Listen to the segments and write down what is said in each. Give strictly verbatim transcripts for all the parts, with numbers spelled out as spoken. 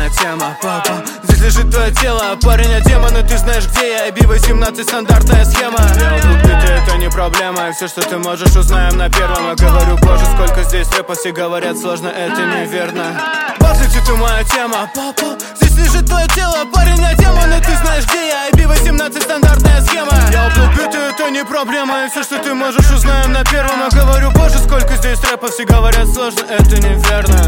моя тема, папа. Здесь лежит твое тело, парень, а демоны, ты знаешь где я. би восемнадцать, стандартная схема. Я убиты, это не проблема. И все, что ты можешь, узнаем на первом. Я говорю, боже, сколько здесь рэпа, все говорят сложно, это неверно. Батлить, это моя тема, папа. Здесь лежит твое тело, парень, а демоны, ты знаешь где я. би восемнадцать, стандартная схема. Я убиты, это не проблема. И все, что ты можешь, узнаем на первом. Я говорю, боже, сколько здесь рэпа, все говорят сложно, это неверно.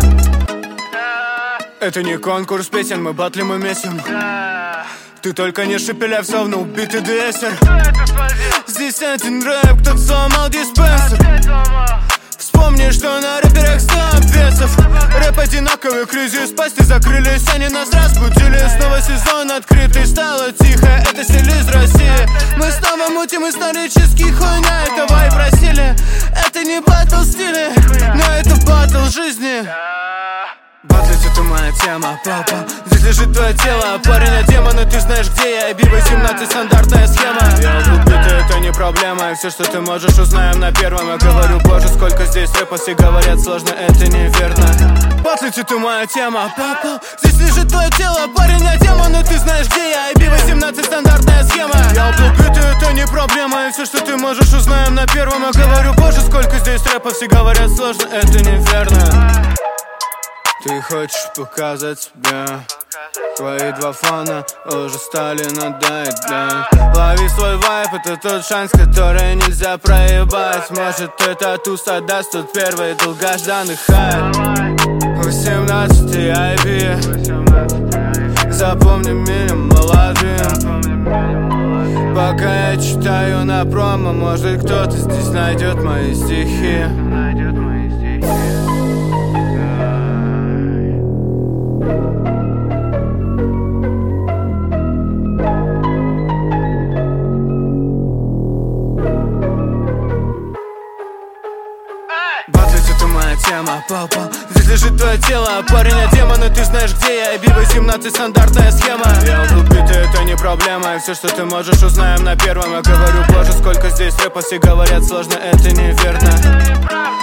Это не конкурс песен, мы батлим и месим. Ты только не шепеляй в совну, убитый дессер. Здесь один рэп, кто-то сломал диспенсер. Вспомни, что на рэперах сто обвесов. Рэп одинаковый, кризис, пасти закрылись, они нас разбудили. Снова сезон открытый, стало тихо, это стиль из России. Мы снова мутим исторический хуйня, это вайб просили. Это не батл стиля, но это батл жизни. Батлить, это моя тема, папа. Здесь лежит твое тело, парень, а демоны, ты знаешь где я. би восемнадцать, стандартная схема. Я убиты, это не проблема. И все, что ты можешь, узнаем на первом. Я говорю, боже, сколько здесь рэпа, все говорят сложно, это неверно. Батлить, это моя тема, папа. Здесь лежит твое тело, парень, а демоны, ты знаешь где я. би восемнадцать, стандартная схема. Я убиты, это не проблема. И все, что ты можешь, узнаем на первом. Я говорю, боже, сколько здесь рэпа, все говорят сложно, это неверно. Ты хочешь показать себя. Твои два фона уже стали надоедать. Лови свой вайп, это тот шанс, который нельзя проебать. Может, этот туз даст тот первый долгожданный хайп. восемнадцать ай би, запомни меня молодым. Пока я читаю на промо, может, кто-то здесь найдет мои стихи. Батлить, это моя тема, папа. Здесь лежит твое тело, парень, а демоны, ты знаешь где я. би восемнадцать, стандартная схема. Я убиты, это не проблема. И все, что ты можешь, узнаем на первом. Я говорю, боже, сколько здесь рэпа, все говорят сложно, это неверно.